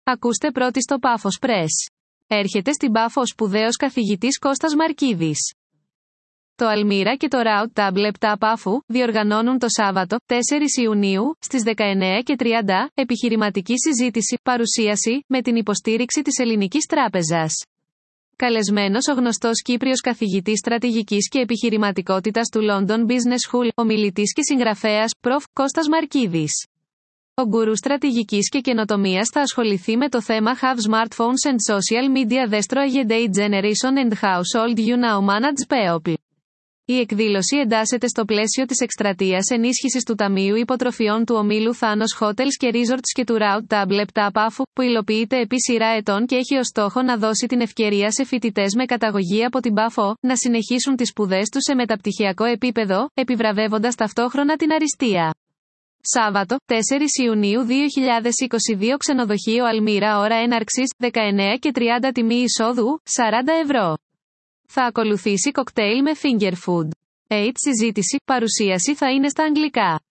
Ακούστε πρώτοι στο Πάφος Press. Έρχεται στην Πάφο ο σπουδαίος καθηγητής Κώστας Μαρκίδης. Το Αλμύρα και το Roundtable 7 Πάφου διοργανώνουν το Σάββατο, 4 Ιουνίου, στις 19:30, επιχειρηματική συζήτηση, παρουσίαση, με την υποστήριξη της Ελληνικής Τράπεζας. Καλεσμένος ο γνωστός Κύπριος καθηγητής στρατηγικής και επιχειρηματικότητας του London Business School, ομιλητής και συγγραφέας, Prof. Κώστας Μαρκίδης. Ο γκουρού στρατηγικής και καινοτομίας θα ασχοληθεί με το θέμα Have smartphones and social media destroyed a generation and how should you now manage people. Η εκδήλωση εντάσσεται στο πλαίσιο της εκστρατείας ενίσχυσης του Ταμείου Υποτροφιών του ομίλου Thanos Hotels και Resorts και του Roundtable 7 Πάφου, που υλοποιείται επί σειρά ετών και έχει ως στόχο να δώσει την ευκαιρία σε φοιτητές με καταγωγή από την Πάφο να συνεχίσουν τις σπουδές τους σε μεταπτυχιακό επίπεδο, επιβραβεύοντας ταυτόχρονα την αριστεία. Σάββατο, 4 Ιουνίου 2022, ξενοδοχείο Αλμύρα, ώρα έναρξης, 19:30, τιμή εισόδου, 40 ευρώ. Θα ακολουθήσει κοκτέιλ με finger food. Συζήτηση, παρουσίαση θα είναι στα αγγλικά.